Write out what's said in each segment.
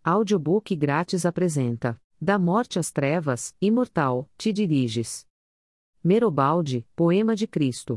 Audiobook grátis apresenta: Da morte às trevas, imortal, te diriges. Merobalde, Poema de Cristo.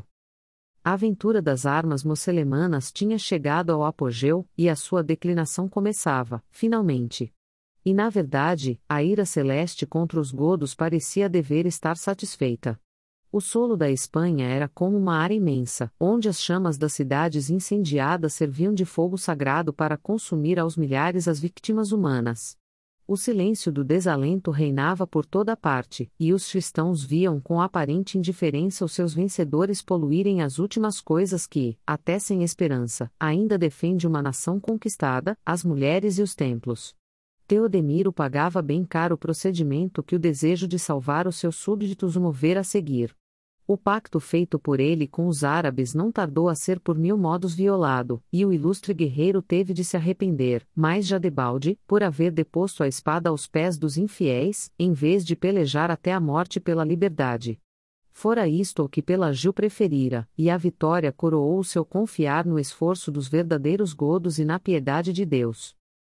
A aventura das armas mosselemanas tinha chegado ao apogeu, e a sua declinação começava, finalmente. E na verdade, a ira celeste contra os godos parecia dever estar satisfeita. O solo da Espanha era como uma área imensa, onde as chamas das cidades incendiadas serviam de fogo sagrado para consumir aos milhares as vítimas humanas. O silêncio do desalento reinava por toda parte, e os cristãos viam com aparente indiferença os seus vencedores poluírem as últimas coisas que, até sem esperança, ainda defende uma nação conquistada, as mulheres e os templos. Teodemiro pagava bem caro o procedimento que o desejo de salvar os seus súbditos o movera a seguir. O pacto feito por ele com os árabes não tardou a ser por mil modos violado, e o ilustre guerreiro teve de se arrepender, mais já debalde, por haver deposto a espada aos pés dos infiéis, em vez de pelejar até a morte pela liberdade. Fora isto o que Pelagio preferira, e a vitória coroou o seu confiar no esforço dos verdadeiros godos e na piedade de Deus.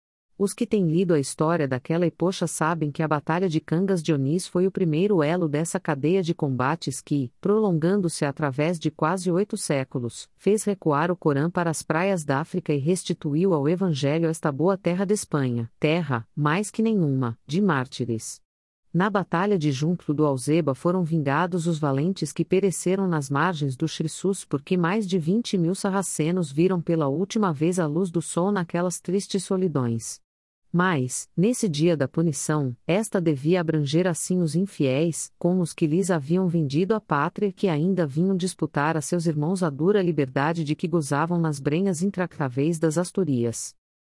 Os que têm lido a história daquela epocha sabem que a Batalha de Cangas de Onís foi o primeiro elo dessa cadeia de combates que, prolongando-se através de quase 8 séculos, fez recuar o Corão para as praias da África e restituiu ao Evangelho esta boa terra de Espanha, terra, mais que nenhuma, de mártires. Na Batalha de Junco do Alzeba foram vingados os valentes que pereceram nas margens do Xirsus porque mais de 20.000 sarracenos viram pela última vez a luz do sol naquelas tristes solidões. Mas, nesse dia da punição, esta devia abranger assim os infiéis, como os que lhes haviam vendido a pátria e que ainda vinham disputar a seus irmãos a dura liberdade de que gozavam nas brenhas intractáveis das Astúrias.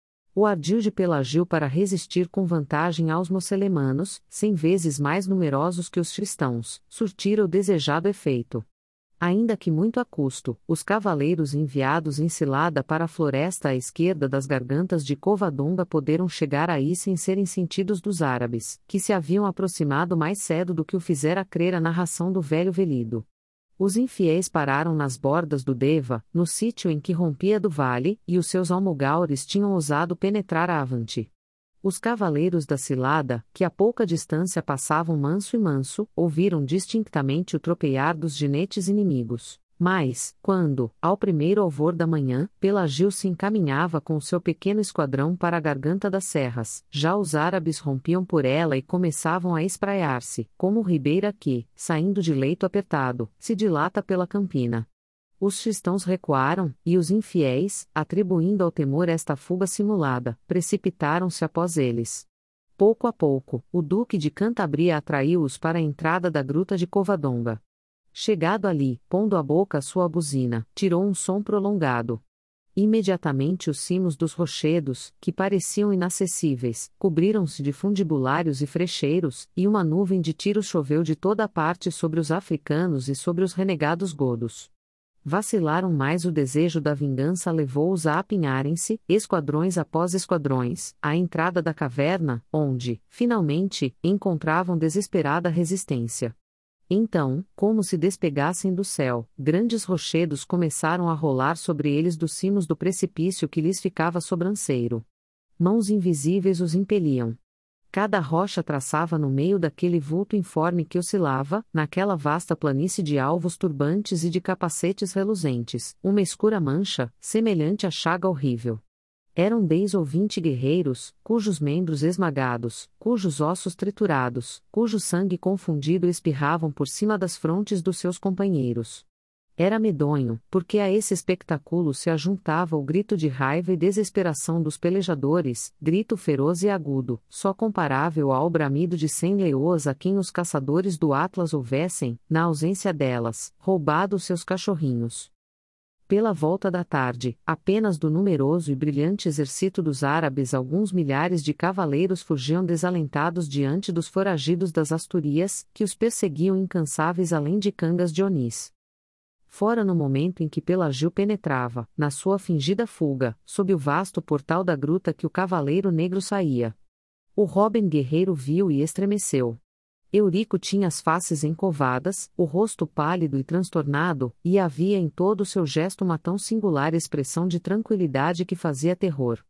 O ardil de Pelagio para resistir com vantagem aos mosselemanos, 100 vezes mais numerosos que os cristãos, surtira o desejado efeito. Ainda que muito a custo, os cavaleiros enviados em cilada para a floresta à esquerda das gargantas de Covadonga poderam chegar aí sem serem sentidos dos árabes, que se haviam aproximado mais cedo do que o fizera crer a narração do velho velido. Os infiéis pararam nas bordas do Deva, no sítio em que rompia do vale, e os seus almogaures tinham ousado penetrar avante. Os cavaleiros da cilada, que a pouca distância passavam manso e manso, ouviram distintamente o tropear dos ginetes inimigos. Mas, quando, ao primeiro alvor da manhã, Pelagio se encaminhava com o seu pequeno esquadrão para a garganta das serras, já os árabes rompiam por ela e começavam a espraiar-se, como ribeira que, saindo de leito apertado, se dilata pela campina. Os cristãos recuaram, e os infiéis, atribuindo ao temor esta fuga simulada, precipitaram-se após eles. Pouco a pouco, o duque de Cantabria atraiu-os para a entrada da gruta de Covadonga. Chegado ali, pondo à boca a sua buzina, tirou um som prolongado. Imediatamente os cimos dos rochedos, que pareciam inacessíveis, cobriram-se de fundibulários e frecheiros, e uma nuvem de tiros choveu de toda a parte sobre os africanos e sobre os renegados godos. Vacilaram mais, o desejo da vingança levou-os a apinharem-se, esquadrões após esquadrões, à entrada da caverna, onde, finalmente, encontravam desesperada resistência. Então, como se despegassem do céu, grandes rochedos começaram a rolar sobre eles dos cimos do precipício que lhes ficava sobranceiro. Mãos invisíveis os impeliam. Cada rocha traçava no meio daquele vulto informe que oscilava, naquela vasta planície de alvos turbantes e de capacetes reluzentes, uma escura mancha, semelhante à chaga horrível. Eram 10 ou 20 guerreiros, cujos membros esmagados, cujos ossos triturados, cujo sangue confundido espirravam por cima das frontes dos seus companheiros. Era medonho, porque a esse espectáculo se ajuntava o grito de raiva e desesperação dos pelejadores, grito feroz e agudo, só comparável ao bramido de 100 leoas a quem os caçadores do Atlas houvessem, na ausência delas, roubado seus cachorrinhos. Pela volta da tarde, apenas do numeroso e brilhante exército dos árabes alguns milhares de cavaleiros fugiam desalentados diante dos foragidos das Astúrias, que os perseguiam incansáveis além de Cangas de Onís. Fora no momento em que Pelagio penetrava, na sua fingida fuga, sob o vasto portal da gruta que o cavaleiro negro saía. O Robin guerreiro viu e estremeceu. Eurico tinha as faces encovadas, o rosto pálido e transtornado, e havia em todo o seu gesto uma tão singular expressão de tranquilidade que fazia terror.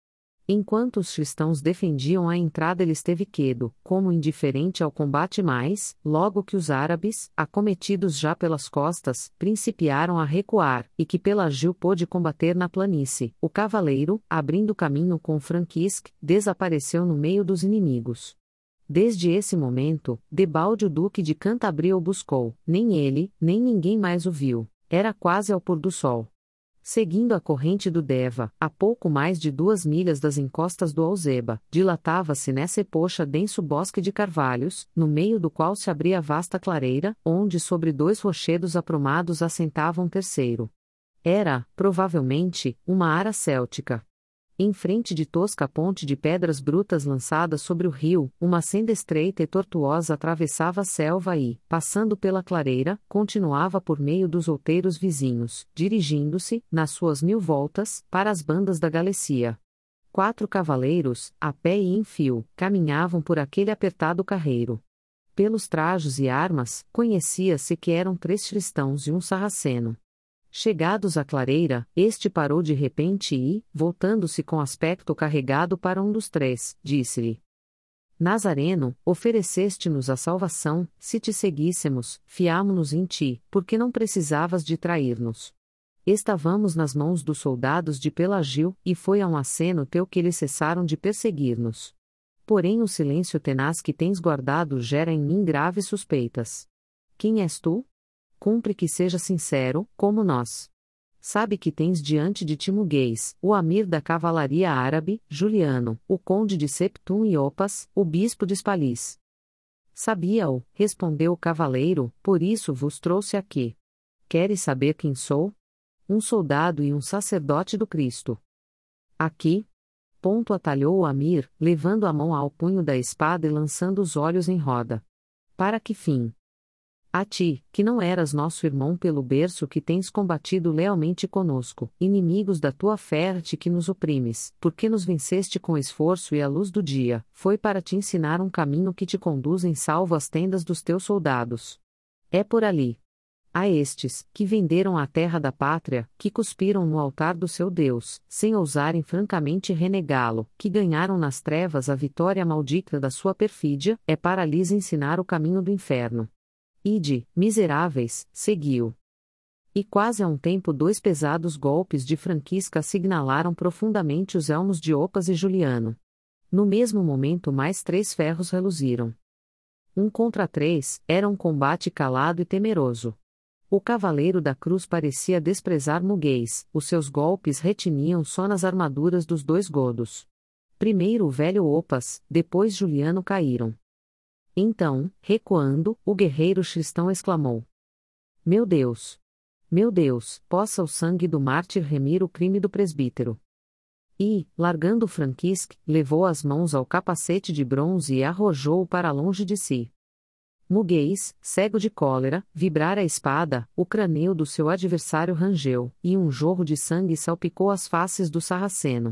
Enquanto os cristãos defendiam a entrada, ele esteve quedo, como indiferente ao combate, mais, logo que os árabes, acometidos já pelas costas, principiaram a recuar, e que Pelagio pôde combater na planície, o cavaleiro, abrindo caminho com Franquisque, desapareceu no meio dos inimigos. Desde esse momento, Debalde o duque de Cantabria o buscou, nem ele, nem ninguém mais o viu, era quase ao pôr do sol. Seguindo a corrente do Deva, a pouco mais de 2 milhas das encostas do Alzeba, dilatava-se nessa epocha denso bosque de carvalhos, no meio do qual se abria vasta clareira, onde sobre 2 rochedos aprumados assentava um terceiro. Era, provavelmente, uma ara céltica. Em frente de tosca ponte de pedras brutas lançada sobre o rio, uma senda estreita e tortuosa atravessava a selva e, passando pela clareira, continuava por meio dos outeiros vizinhos, dirigindo-se, nas suas 1000 voltas, para as bandas da Galicia. 4 cavaleiros, a pé e em fio, caminhavam por aquele apertado carreiro. Pelos trajos e armas, conhecia-se que eram 3 cristãos e um sarraceno. Chegados à clareira, este parou de repente e, voltando-se com aspecto carregado para um dos 3, disse-lhe: Nazareno, ofereceste-nos a salvação, se te seguíssemos, fiámo-nos em ti, porque não precisavas de trair-nos. Estávamos nas mãos dos soldados de Pelagio, e foi a um aceno teu que eles cessaram de perseguir-nos. Porém o silêncio tenaz que tens guardado gera em mim graves suspeitas. Quem és tu? Cumpre que seja sincero, como nós. Sabe que tens diante de ti Muguês, o amir da cavalaria árabe, Juliano, o conde de Septum e Opas, o bispo de Spalis. Sabia-o, respondeu o cavaleiro, por isso vos trouxe aqui. Queres saber quem sou? Um soldado e um sacerdote do Cristo. Aqui? Ponto atalhou o amir, levando a mão ao punho da espada e lançando os olhos em roda. Para que fim? A ti, que não eras nosso irmão pelo berço, que tens combatido lealmente conosco, inimigos da tua fé, a ti que nos oprimes, porque nos venceste com esforço e à luz do dia, foi para te ensinar um caminho que te conduz em salvo às tendas dos teus soldados. É por ali. A estes, que venderam a terra da pátria, que cuspiram no altar do seu Deus, sem ousarem francamente renegá-lo, que ganharam nas trevas a vitória maldita da sua perfídia, é para lhes ensinar o caminho do inferno. Ide, miseráveis, seguiu. E quase a um tempo 2 pesados golpes de Franquisca signalaram profundamente os elmos de Opas e Juliano. No mesmo momento mais 3 ferros reluziram. 1 contra 3, era um combate calado e temeroso. O cavaleiro da cruz parecia desprezar Muguês, os seus golpes retiniam só nas armaduras dos 2 godos. Primeiro o velho Opas, depois Juliano caíram. Então, recuando, o guerreiro cristão exclamou: Meu Deus! Meu Deus, possa o sangue do mártir remir o crime do presbítero. E, largando Franquisque, levou as mãos ao capacete de bronze e arrojou-o para longe de si. Muguês, cego de cólera, vibrara a espada, o crânio do seu adversário rangeu, e um jorro de sangue salpicou as faces do sarraceno.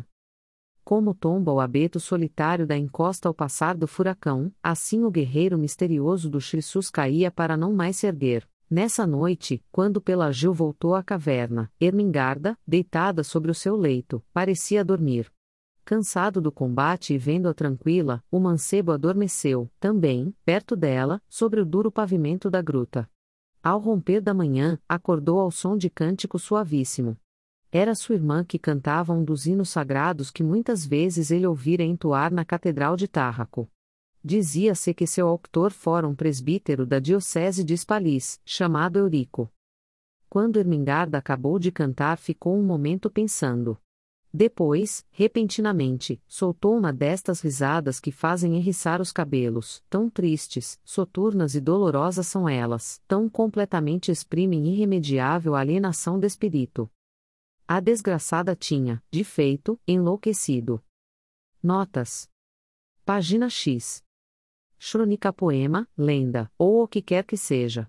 Como tomba o abeto solitário da encosta ao passar do furacão, assim o guerreiro misterioso do Xissus caía para não mais se erguer. Nessa noite, quando Pelagio voltou à caverna, Ermengarda, deitada sobre o seu leito, parecia dormir. Cansado do combate e vendo-a tranquila, o mancebo adormeceu, também, perto dela, sobre o duro pavimento da gruta. Ao romper da manhã, acordou ao som de cântico suavíssimo. Era sua irmã que cantava um dos hinos sagrados que muitas vezes ele ouvira entoar na Catedral de Tárraco. Dizia-se que seu autor fora um presbítero da diocese de Spalis, chamado Eurico. Quando Ermengarda acabou de cantar, ficou um momento pensando. Depois, repentinamente, soltou uma destas risadas que fazem erriçar os cabelos, tão tristes, soturnas e dolorosas são elas, tão completamente exprimem irremediável alienação de espírito. A desgraçada tinha, de feito, enlouquecido. Notas. Página X. Crônica, poema, lenda, ou o que quer que seja.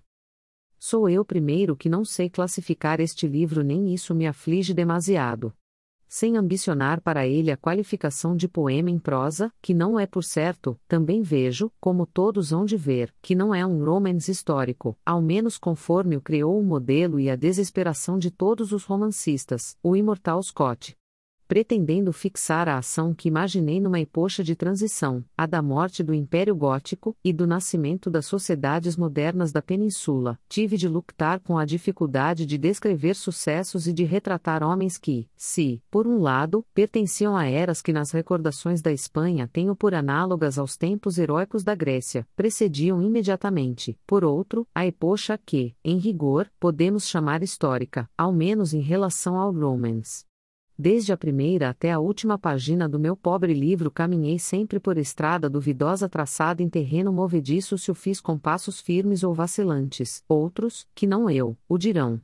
Sou eu primeiro que não sei classificar este livro, nem isso me aflige demasiado. Sem ambicionar para ele a qualificação de poema em prosa, que não é por certo, também vejo, como todos hão de ver, que não é um romance histórico, ao menos conforme o criou o modelo e a desesperação de todos os romancistas, o imortal Scott. pretendendo fixar a ação que imaginei numa epocha de transição, a da morte do Império Gótico, e do nascimento das sociedades modernas da Península, tive de lutar com a dificuldade de descrever sucessos e de retratar homens que, se, por um lado, pertenciam a eras que nas recordações da Espanha tenho por análogas aos tempos heróicos da Grécia, precediam imediatamente, por outro, a epocha que, em rigor, podemos chamar histórica, ao menos em relação ao Romance. Desde a primeira até a última página do meu pobre livro caminhei sempre por estrada duvidosa traçada em terreno movediço se o fiz com passos firmes ou vacilantes, outros, que não eu, o dirão.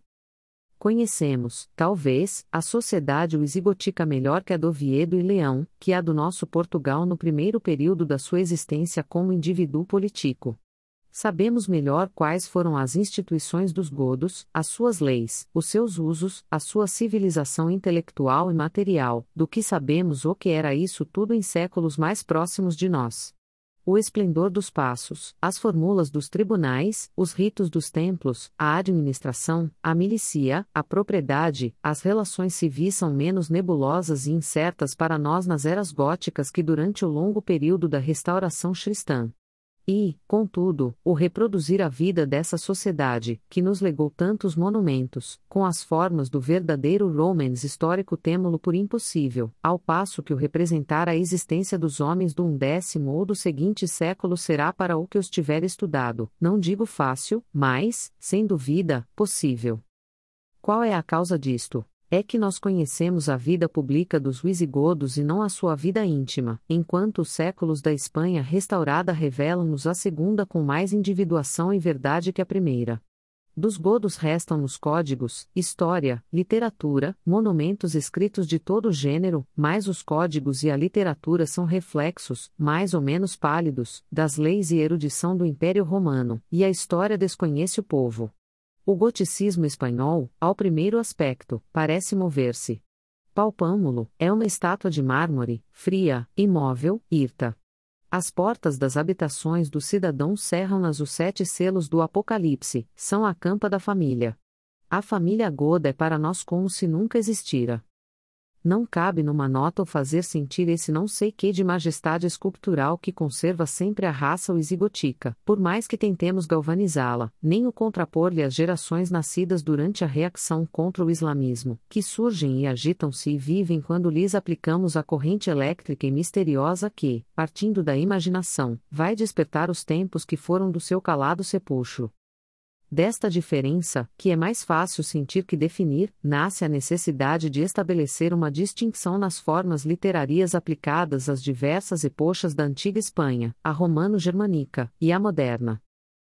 Conhecemos, talvez, a sociedade wisigótica melhor que a do Oviedo e Leão, que a do nosso Portugal no primeiro período da sua existência como indivíduo político. Sabemos melhor quais foram as instituições dos godos, as suas leis, os seus usos, a sua civilização intelectual e material, do que sabemos o que era isso tudo em séculos mais próximos de nós. O esplendor dos passos, as formulas dos tribunais, os ritos dos templos, a administração, a milícia, a propriedade, as relações civis são menos nebulosas e incertas para nós nas eras góticas que durante o longo período da restauração cristã. E, contudo, o reproduzir a vida dessa sociedade, que nos legou tantos monumentos, com as formas do verdadeiro Romance histórico temo-lo por impossível, ao passo que o representar a existência dos homens do 11º ou do seguinte século será para o que os tiver estudado, não digo fácil, mas, sem dúvida, possível. Qual é a causa disto? É que nós conhecemos a vida pública dos visigodos e não a sua vida íntima, enquanto os séculos da Espanha restaurada revelam-nos a segunda com mais individuação e verdade que a primeira. Dos godos restam-nos códigos, história, literatura, monumentos escritos de todo gênero, mas os códigos e a literatura são reflexos, mais ou menos pálidos, das leis e erudição do Império Romano, e a história desconhece o povo. O goticismo espanhol, ao primeiro aspecto, parece mover-se. Palpámo-lo, é uma estátua de mármore, fria, imóvel, hirta. As portas das habitações dos cidadãos cerram-nas os 7 selos do Apocalipse, são a campa da família. A família goda é para nós como se nunca existira. Não cabe numa nota o fazer sentir esse não sei que de majestade escultural que conserva sempre a raça wisigótica, por mais que tentemos galvanizá-la, nem o contrapor-lhe às gerações nascidas durante a reação contra o islamismo, que surgem e agitam-se e vivem quando lhes aplicamos a corrente elétrica e misteriosa que, partindo da imaginação, vai despertar os tempos que foram do seu calado sepulcro. Desta diferença, que é mais fácil sentir que definir, nasce a necessidade de estabelecer uma distinção nas formas literárias aplicadas às diversas epochas da antiga Espanha, a romano-germânica, e a moderna.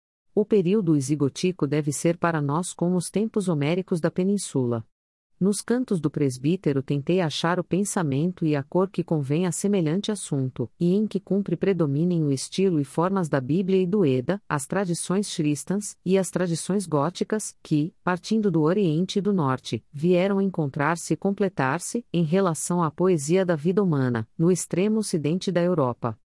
O período wisigótico deve ser para nós como os tempos homéricos da Península. Nos cantos do presbítero tentei achar o pensamento e a cor que convém a semelhante assunto, e em que cumpre predominem o estilo e formas da Bíblia e do Eda, as tradições cristãs, e as tradições góticas, que, partindo do Oriente e do Norte, vieram encontrar-se e completar-se, em relação à poesia da vida humana, no extremo ocidente da Europa.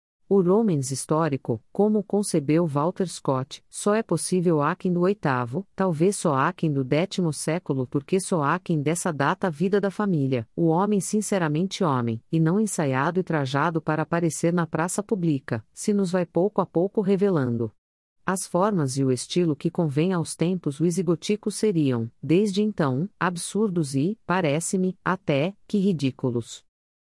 O Romance histórico, como o concebeu Walter Scott, só é possível aquém do 8º, talvez só aquém do 10º século porque só aquém dessa data a vida da família, o homem sinceramente homem, e não ensaiado e trajado para aparecer na praça pública, se nos vai pouco a pouco revelando. As formas e o estilo que convém aos tempos wisigóticos seriam, desde então, absurdos e, parece-me, até, que ridículos.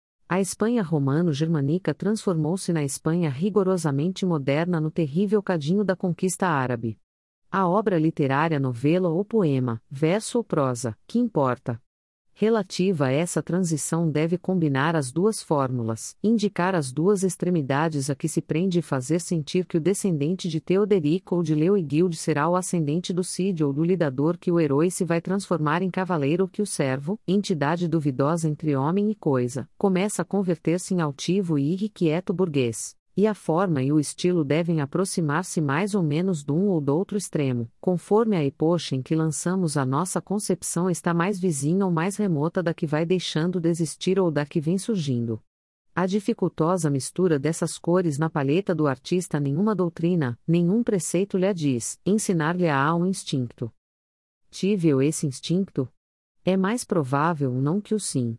A Espanha romano-germânica transformou-se na Espanha rigorosamente moderna no terrível cadinho da conquista árabe. A obra literária, novela ou poema, verso ou prosa, que importa? Relativa a essa transição deve combinar as duas fórmulas, indicar as duas extremidades a que se prende e fazer sentir que o descendente de Teoderico ou de Leoigilde será o ascendente do Cid ou do lidador que o herói se vai transformar em cavaleiro ou que o servo, entidade duvidosa entre homem e coisa, começa a converter-se em altivo e irrequieto burguês. E a forma e o estilo devem aproximar-se mais ou menos de um ou do outro extremo, conforme a epocha em que lançamos a nossa concepção está mais vizinha ou mais remota da que vai deixando de existir ou da que vem surgindo. A dificultosa mistura dessas cores na palheta do artista nenhuma doutrina, nenhum preceito lhe diz, ensinar-lhe-á um instinto. Tive eu esse instinto? É mais provável não que o sim.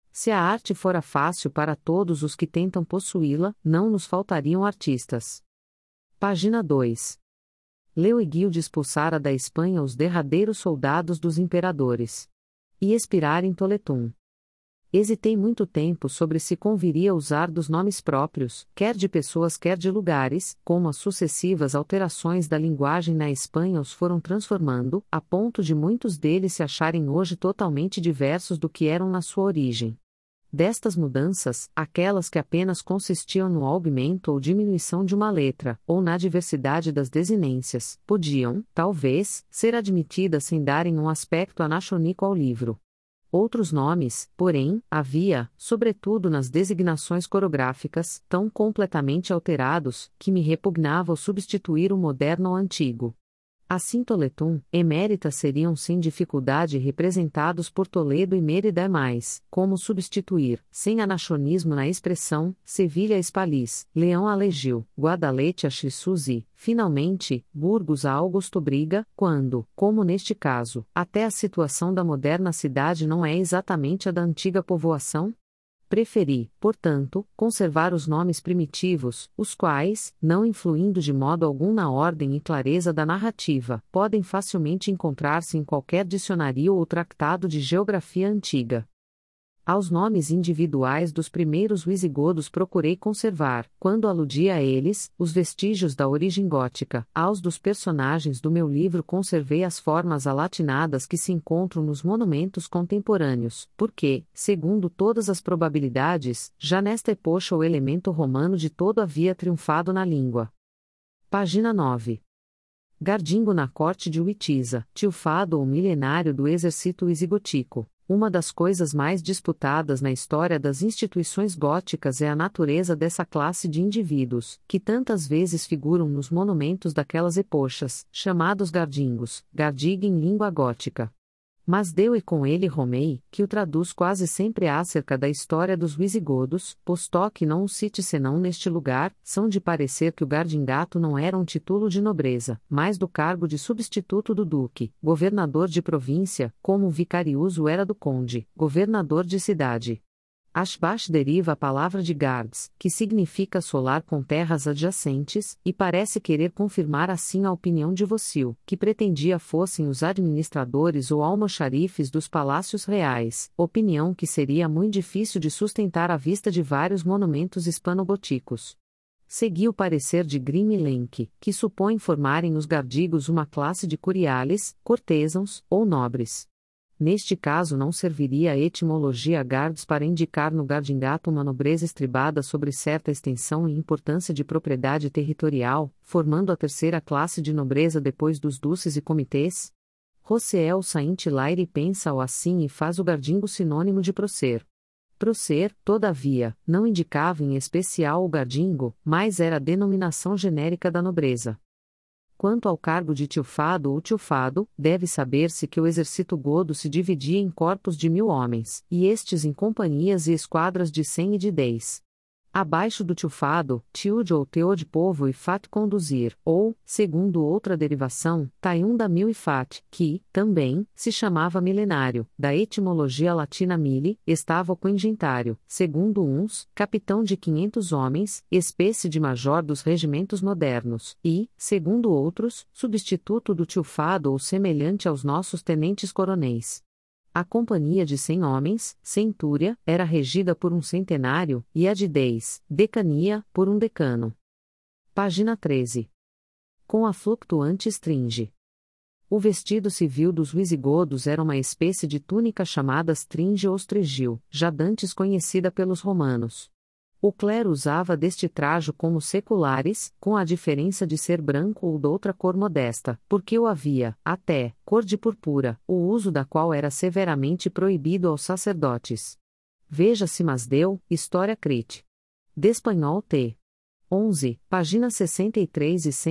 Se a arte fora fácil para todos os que tentam possuí-la, não nos faltariam artistas. Página 2. Leoigilde expulsara da Espanha os derradeiros soldados dos imperadores. E expirar em Toletum. Hesitei muito tempo sobre se conviria usar dos nomes próprios, quer de pessoas quer de lugares, como as sucessivas alterações da linguagem na Espanha os foram transformando, a ponto de muitos deles se acharem hoje totalmente diversos do que eram na sua origem. Destas mudanças, aquelas que apenas consistiam no aumento ou diminuição de uma letra, ou na diversidade das desinências, podiam, talvez, ser admitidas sem darem um aspecto anacrônico ao livro. Outros nomes, porém, havia, sobretudo nas designações corográficas, tão completamente alterados, que me repugnava o substituir o moderno ao antigo. Assim Toletum, emérita seriam sem dificuldade representados por Toledo e Mérida mais, como substituir, sem anachronismo na expressão, Sevilha a Espaliz, Leão a Legil, Guadalete a Chisuzi, finalmente, Burgos a Augustobriga, quando, como neste caso, até a situação da moderna cidade não é exatamente a da antiga povoação? Preferi, portanto, conservar os nomes primitivos, os quais, não influindo de modo algum na ordem e clareza da narrativa, podem facilmente encontrar-se em qualquer dicionário ou tratado de geografia antiga. Aos nomes individuais dos primeiros visigodos procurei conservar, quando aludia a eles, os vestígios da origem gótica. Aos dos personagens do meu livro conservei as formas alatinadas que se encontram nos monumentos contemporâneos, porque, segundo todas as probabilidades, já nesta epocha o elemento romano de todo havia triunfado na língua. Página 9. Gardingo na corte de Witiza, tilfado ou milenário do exército visigotico. Uma das coisas mais disputadas na história das instituições góticas é a natureza dessa classe de indivíduos, que tantas vezes figuram nos monumentos daquelas epochas, chamados gardingos, gardig em língua gótica. Mas deu e com ele Romei, que o traduz quase sempre acerca da história dos visigodos, posto que não o cite senão neste lugar, são de parecer que o gardingato não era um título de nobreza, mas do cargo de substituto do duque, governador de província, como o vicariuso era do conde, governador de cidade. Ashbash deriva a palavra de Gards, que significa solar com terras adjacentes, e parece querer confirmar assim a opinião de Vocil, que pretendia fossem os administradores ou almoxarifes dos palácios reais, opinião que seria muito difícil de sustentar à vista de vários monumentos hispano-goticos. Segui o parecer de Grimm e Lenk, que supõe formarem os gardigos uma classe de curiales, cortesãos, ou nobres. Neste caso não serviria a etimologia Gards para indicar no gardingato uma nobreza estribada sobre certa extensão e importância de propriedade territorial, formando a terceira classe de nobreza depois dos duces e comitês? Rossel Saint-Hilaire pensa-o assim e faz o gardingo sinônimo de prócer. Prócer, todavia, não indicava em especial o gardingo, mas era a denominação genérica da nobreza. Quanto ao cargo de tilfado ou tilfado, deve saber-se que o exército godo se dividia em corpos de 1000 homens, e estes em companhias e esquadras de 100 e de 10. Abaixo do tilfado, tilde ou teo de povo e fat conduzir, ou, segundo outra derivação, taium da mil e fat, que, também, se chamava milenário, da etimologia latina mille, estava o coingentário, segundo uns, capitão de 500 homens, espécie de major dos regimentos modernos, e, segundo outros, substituto do tilfado ou semelhante aos nossos tenentes coronéis. A companhia de 100 homens, centúria, era regida por um centenário, e a de 10, decania, por um decano. Página 13. Com a fluctuante stringe. O vestido civil dos visigodos era uma espécie de túnica chamada stringe ou strigil, já dantes conhecida pelos romanos. O clero usava deste trajo como seculares, com a diferença de ser branco ou doutra cor modesta, porque o havia, até, cor de purpura, o uso da qual era severamente proibido aos sacerdotes. Veja-se Masdeu, História Crit. De Espanhol T. 11, páginas 63 e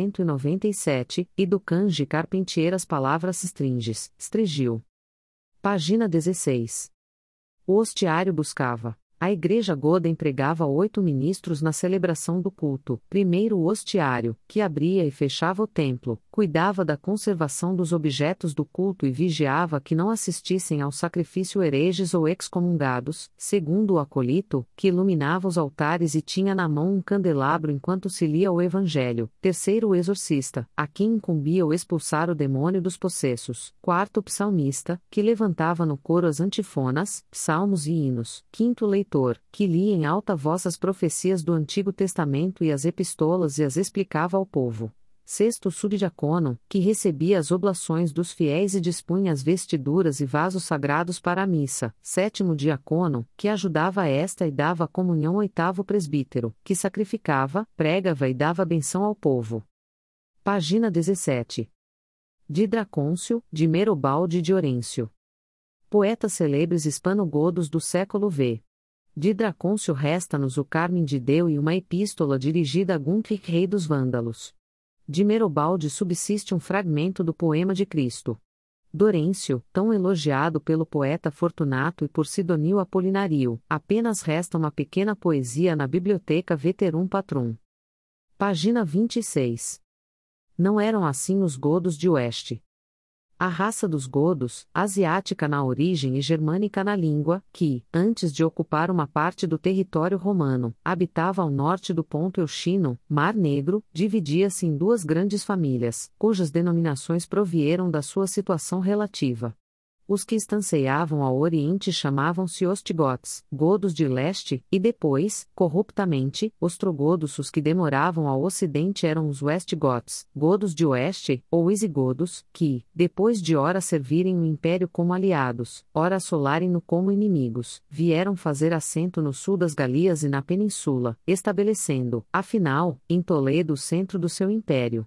197, e do Kanji Carpentier as palavras stringes, strigil. Página 16. O hostiário buscava, A Igreja Goda empregava 8 ministros na celebração do culto. Primeiro o hostiário, que abria e fechava o templo, cuidava da conservação dos objetos do culto e vigiava que não assistissem ao sacrifício hereges ou excomungados. Segundo o acolito, que iluminava os altares e tinha na mão um candelabro enquanto se lia o evangelho. Terceiro o exorcista, a quem incumbia o expulsar o demônio dos possessos. Quarto o psalmista, que levantava no coro as antifonas, salmos e hinos. Quinto o leitor, que lia em alta voz as profecias do Antigo Testamento e as epístolas e as explicava ao povo. Sexto o subdiácono, que recebia as oblações dos fiéis e dispunha as vestiduras e vasos sagrados para a missa. Sétimo o diácono, que ajudava esta e dava a comunhão. Oitavo o presbítero, que sacrificava, pregava e dava benção ao povo. Página 17. Didracôncio, de Merobalde de Orêncio. Poetas célebres hispano-godos do século v. Didracôncio resta-nos o Carmen de Deu e uma epístola dirigida a Gunthric, rei dos Vândalos. De Merobalde subsiste um fragmento do poema de Cristo. Dorêncio, tão elogiado pelo poeta Fortunato e por Sidonio Apolinario, apenas resta uma pequena poesia na Biblioteca Veterum Patrum. Página 26. Não eram assim os godos de Oeste. A raça dos godos, asiática na origem e germânica na língua, que, antes de ocupar uma parte do território romano, habitava ao norte do Ponto Euxino, Mar Negro, dividia-se em duas grandes famílias, cujas denominações provieram da sua situação relativa. Os que estanceiavam ao oriente chamavam-se Ostigotes, godos de leste, e depois, corruptamente, ostrogodos. Os que demoravam ao ocidente eram os Westgotes, godos de oeste, ou Visigodos, que, depois de ora servirem o império como aliados, ora assolarem-no como inimigos, vieram fazer assento no sul das Galias e na península, estabelecendo, afinal, em Toledo o centro do seu império.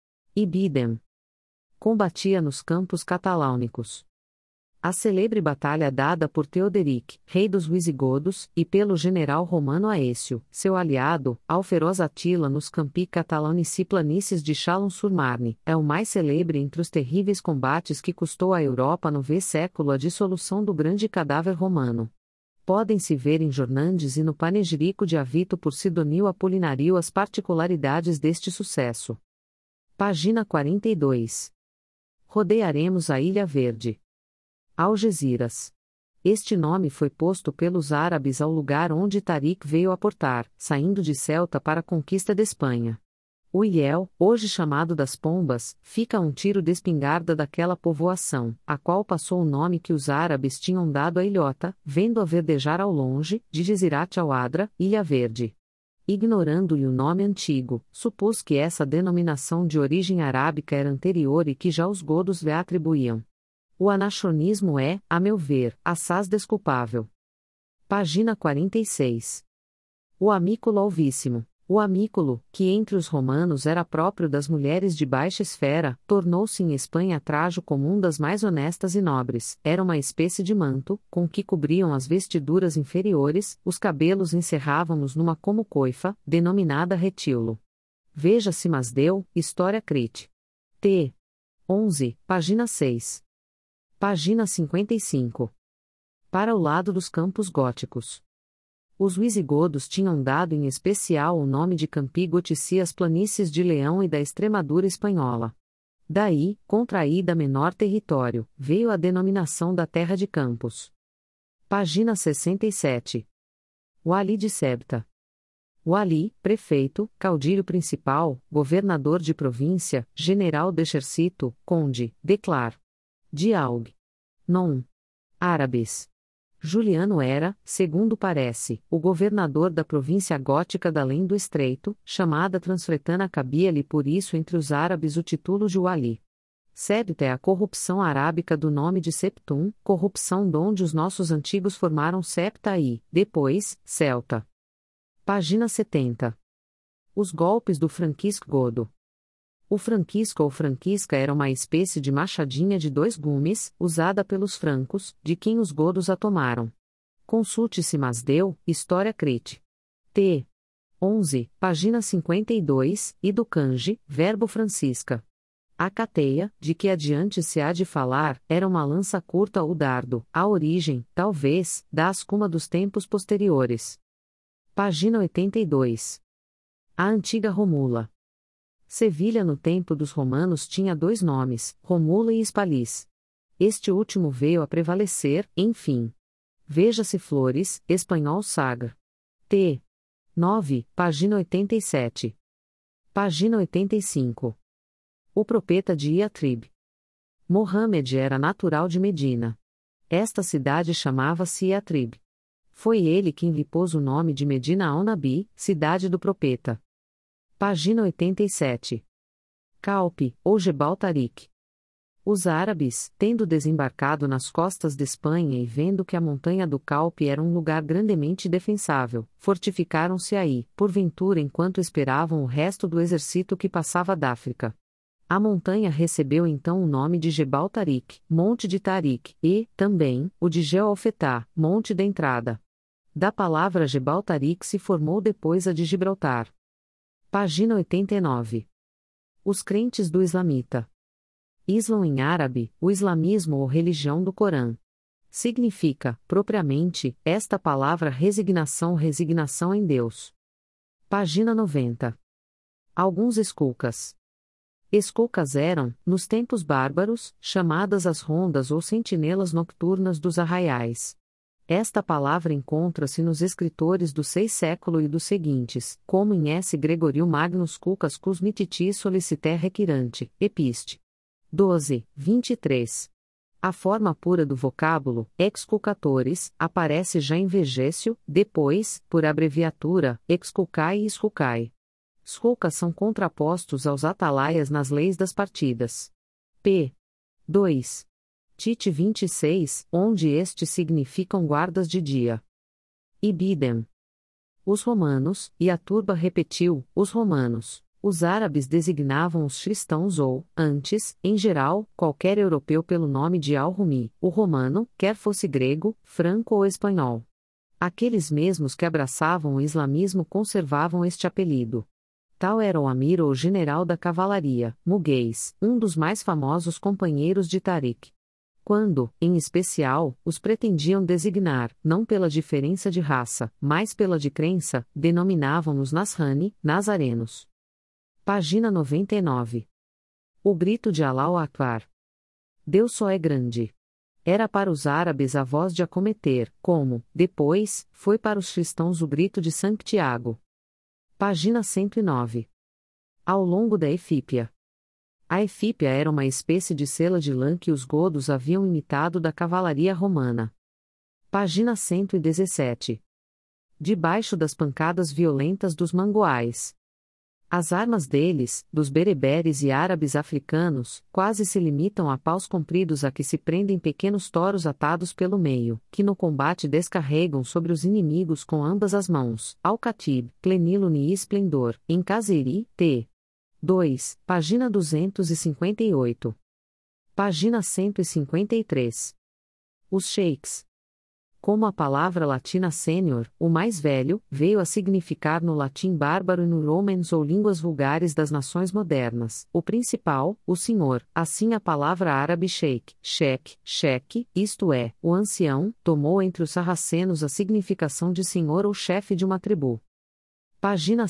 Ibidem. Combatia nos campos catalâunicos. A celebre batalha dada por Teoderic, rei dos Visigodos, e pelo general romano Aécio, seu aliado, ao feroz Atila nos campi catalanici planícies de Chalon-sur-Marne, é o mais celebre entre os terríveis combates que custou à Europa no século a dissolução do grande cadáver romano. Podem-se ver em Jornandes e no panegírico de Avito por Sidonio Apolinario as particularidades deste sucesso. Página 42. Rodearemos a Ilha Verde. Algeciras. Este nome foi posto pelos árabes ao lugar onde Tariq veio aportar, saindo de Celta para a conquista da Espanha. O ilhéu, hoje chamado das Pombas, fica a um tiro de espingarda daquela povoação, a qual passou o nome que os árabes tinham dado à ilhota, vendo-a verdejar ao longe, de Gezirat al-Adra, Ilha Verde. Ignorando-lhe o nome antigo, supôs que essa denominação de origem arábica era anterior e que já os godos lhe atribuíam. O anachronismo é, a meu ver, assaz desculpável. Página 46. O amículo alvíssimo. O amículo, que entre os romanos era próprio das mulheres de baixa esfera, tornou-se em Espanha trajo comum das mais honestas e nobres. Era uma espécie de manto, com que cobriam as vestiduras inferiores, os cabelos encerravam-nos numa como coifa, denominada retíolo. Veja-se Masdeu, História Crit. T. 11, página 6. Página 55. Para o lado dos campos góticos. Os visigodos tinham dado em especial o nome de Campi Gotici às planícies de Leão e da Extremadura espanhola. Daí, contraída menor território, veio a denominação da Terra de Campos. Página 67. Wali de Sebta. Wali, prefeito, caudilho principal, governador de província, general de exército, conde, declar. Dialg. Non. Árabes. Juliano era, segundo parece, o governador da província gótica da Além do Estreito, chamada Transfretana, cabia-lhe por isso entre os árabes o título de Wali. Sebta é a corrupção arábica do nome de Septum, corrupção donde os nossos antigos formaram Septa e, depois, Celta. Página 70. Os golpes do franquisco godo. O franquisco ou franquisca era uma espécie de machadinha de 2 gumes, usada pelos francos, de quem os godos a tomaram. Consulte-se Masdeu, História Crit. T. 11, página 52, e do kanji, verbo francisca. A cateia, de que adiante se há de falar, era uma lança curta ou dardo, a origem, talvez, da ascuma dos tempos posteriores. Página 82. A antiga Romula. Sevilha no tempo dos romanos tinha dois nomes, Romula e Hispalis. Este último veio a prevalecer, enfim. Veja-se Flores, Espanhol Saga. T. 9, página 87. Página 85. O profeta de Iatrib. Mohamed era natural de Medina. Esta cidade chamava-se Iatrib. Foi ele quem lhe pôs o nome de Medina al-Nabi, cidade do profeta. Página 87. Calpe, ou Jebal Tarik. Os árabes, tendo desembarcado nas costas de Espanha e vendo que a montanha do Calpe era um lugar grandemente defensável, fortificaram-se aí, porventura enquanto esperavam o resto do exército que passava da África. A montanha recebeu então o nome de Jebal Tarik, Monte de Tarik, e, também, o de Jeofetá, Monte da Entrada. Da palavra Jebal Tarik se formou depois a de Gibraltar. Página 89. Os crentes do Islamita. Islã em árabe, o islamismo ou religião do Corão. Significa, propriamente, esta palavra resignação em Deus. Página 90. Alguns esculcas. Esculcas eram, nos tempos bárbaros, chamadas as rondas ou sentinelas nocturnas dos arraiais. Esta palavra encontra-se nos escritores do 6 século e dos seguintes, como em S. Gregoriu Magnus Culcas Cus Mititi Soliciter Requirante, Epist. 12, 23. A forma pura do vocábulo, exculcatores, aparece já em Vegécio, depois, por abreviatura, exculcai e esculcai. Skulkas são contrapostos aos atalaias nas leis das partidas. P. 2. Tite 26, onde estes significam guardas de dia. Ibidem. Os romanos, e a turba repetiu, os romanos. Os árabes designavam os cristãos ou, antes, em geral, qualquer europeu pelo nome de al-Rumi, o romano, quer fosse grego, franco ou espanhol. Aqueles mesmos que abraçavam o islamismo conservavam este apelido. Tal era o amir ou general da cavalaria, Muguês, um dos mais famosos companheiros de Tarik. Quando, em especial, os pretendiam designar, não pela diferença de raça, mas pela de crença, denominavam-nos Nasrani, nazarenos. Página 99. O grito de Allahu Akbar. Deus só é grande. Era para os árabes a voz de acometer, como, depois, foi para os cristãos o grito de Santiago. Página 109. Ao longo da Efípia. A Efípia era uma espécie de sela de lã que os godos haviam imitado da cavalaria romana. Página 117. Debaixo das pancadas violentas dos manguais. As armas deles, dos bereberes e árabes africanos, quase se limitam a paus compridos a que se prendem pequenos toros atados pelo meio, que no combate descarregam sobre os inimigos com ambas as mãos. Al-Khatib, Plenilune e Esplendor, em Kazeri, t. 2, página 258. Página 153. Os sheiks. Como a palavra latina sênior, o mais velho, veio a significar no latim bárbaro e no romance ou línguas vulgares das nações modernas, o principal, o senhor, assim a palavra árabe sheik, sheque, isto é, o ancião, tomou entre os sarracenos a significação de senhor ou chefe de uma tribo. Página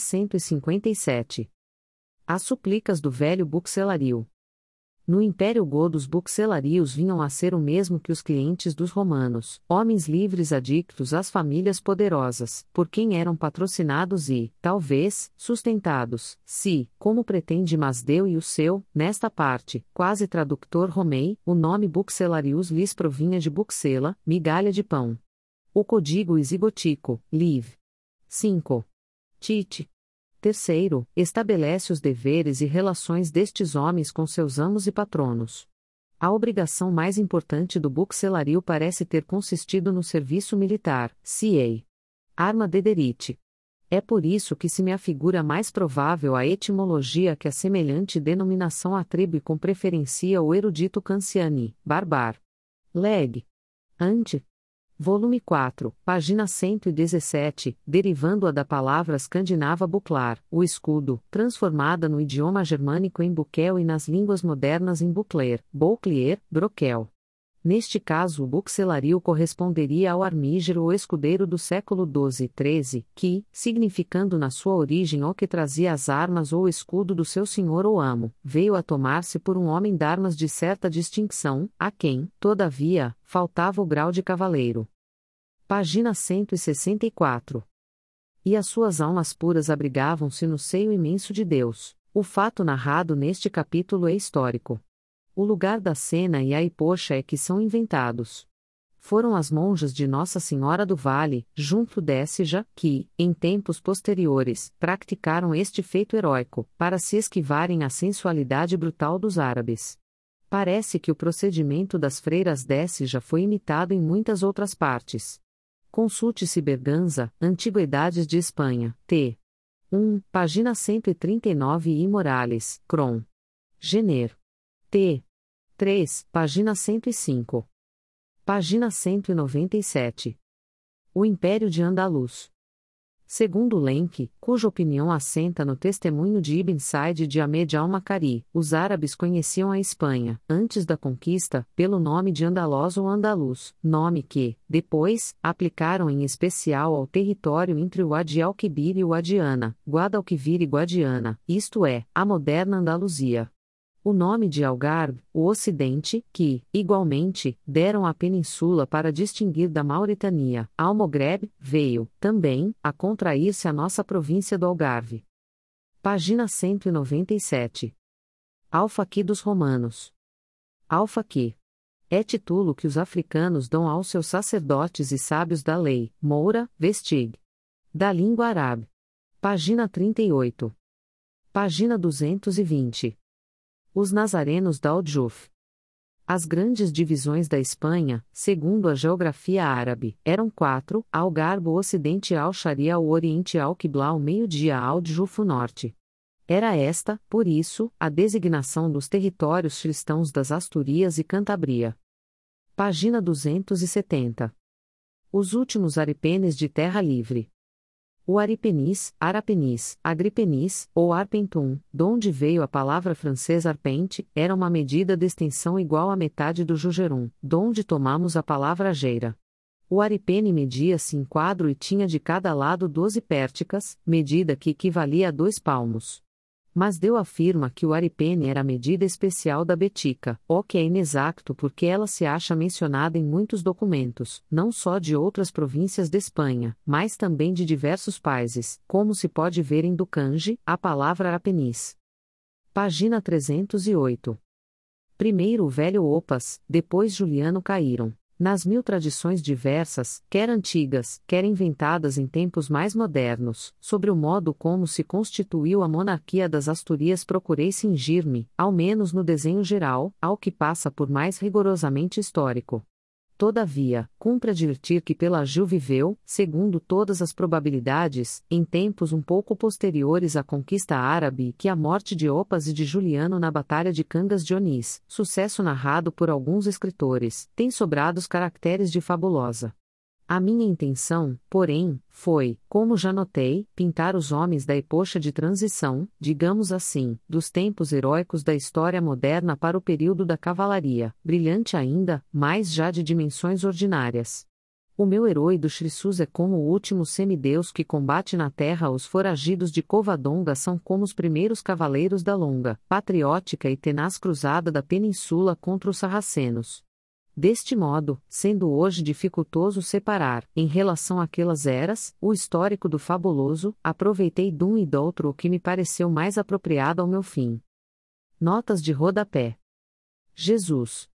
157. As suplicas do velho buxelario. No Império Godo os buxelarios vinham a ser o mesmo que os clientes dos romanos, homens livres adictos às famílias poderosas, por quem eram patrocinados e, talvez, sustentados, se, como pretende Masdeu e o seu, nesta parte, quase tradutor Romei, o nome buxelarius lhes provinha de buxela, migalha de pão. O código isigotico, liv. 5. Tite. Terceiro, estabelece os deveres e relações destes homens com seus amos e patronos. A obrigação mais importante do buxelario parece ter consistido no serviço militar, CA. Arma de derite. É por isso que se me afigura mais provável a etimologia que a semelhante denominação atribui com preferência o erudito Canciani, barbar. Leg. Ante. Volume 4, página 117, derivando-a da palavra escandinava buclar, o escudo, transformada no idioma germânico em buckel e nas línguas modernas em bucler, bouclier, broquel. Neste caso o buxelario corresponderia ao armígero ou escudeiro do século XII e XIII, que, significando na sua origem o que trazia as armas ou o escudo do seu senhor ou amo, veio a tomar-se por um homem d'armas de certa distinção, a quem, todavia, faltava o grau de cavaleiro. Página 164. E as suas almas puras abrigavam-se no seio imenso de Deus. O fato narrado neste capítulo é histórico. O lugar da cena e a epocha é que são inventados. Foram as monjas de Nossa Senhora do Vale, junto d'Écija, que, em tempos posteriores, praticaram este feito heróico, para se esquivarem à sensualidade brutal dos árabes. Parece que o procedimento das freiras d'Écija foi imitado em muitas outras partes. Consulte-se Berganza, Antiguidades de Espanha, t. 1, página 139 e Morales, Cron. Jenner. T. 3, página 105. Página 197. O Império de Andaluz. Segundo Lenk, cuja opinião assenta no testemunho de Ibn Said de Ahmed al-Makari, os árabes conheciam a Espanha, antes da conquista, pelo nome de Andalós ou Andaluz, nome que, depois, aplicaram em especial ao território entre o Wadi al-Kibir e o Guadiana, Guadalquivir e Guadiana, isto é, a moderna Andaluzia. O nome de Algarve, o Ocidente, que, igualmente, deram à península para distinguir da Mauritania, Almogreb, veio, também, a contrair-se a nossa província do Algarve. Página 197. Alfaqui dos Romanos. Alfaqui. É título que os africanos dão aos seus sacerdotes e sábios da lei, Moura, Vestig. Da língua árabe. Página 38. Página 220. Os nazarenos da Aljuf. As grandes divisões da Espanha, segundo a geografia árabe, eram 4, Algarve, o Ocidente, Al-Sharia, o Oriente, Al-Qibla, o meio-dia, Al-Djuf, o Norte. Era esta, por isso, a designação dos territórios cristãos das Astúrias e Cantabria. Página 270. Os últimos aripenes de terra livre. O Aripenis, Arapenis, Agripenis, ou Arpentum, donde veio a palavra francesa arpente, era uma medida de extensão igual à metade do Jugerum, donde tomamos a palavra geira. O aripene media-se em quadro e tinha de cada lado 12 pérticas, medida que equivalia a 2 palmos. Mas Deu afirma que o aripene era a medida especial da betica, o que é inexacto porque ela se acha mencionada em muitos documentos, não só de outras províncias de Espanha, mas também de diversos países, como se pode ver em Ducange, a palavra arapenis. Página 308. Primeiro o velho Opas, depois Juliano caíram. Nas 1000 tradições diversas, quer antigas, quer inventadas em tempos mais modernos, sobre o modo como se constituiu a monarquia das Astúrias, procurei cingir-me, ao menos no desenho geral, ao que passa por mais rigorosamente histórico. Todavia, cumpre advertir que Pelagio viveu, segundo todas as probabilidades, em tempos um pouco posteriores à conquista árabe e que a morte de Opas e de Juliano na Batalha de Cangas de Onís, sucesso narrado por alguns escritores, tem sobrado os caracteres de fabulosa. A minha intenção, porém, foi, como já notei, pintar os homens da epocha de transição, digamos assim, dos tempos heróicos da história moderna para o período da cavalaria, brilhante ainda, mas já de dimensões ordinárias. O meu herói do Chrysus é como o último semideus que combate na terra. Os foragidos de Covadonga são como os primeiros cavaleiros da longa, patriótica e tenaz cruzada da península contra os sarracenos. Deste modo, sendo hoje dificultoso separar, em relação àquelas eras, o histórico do fabuloso, aproveitei de um e do outro o que me pareceu mais apropriado ao meu fim. Notas de rodapé. Jesus.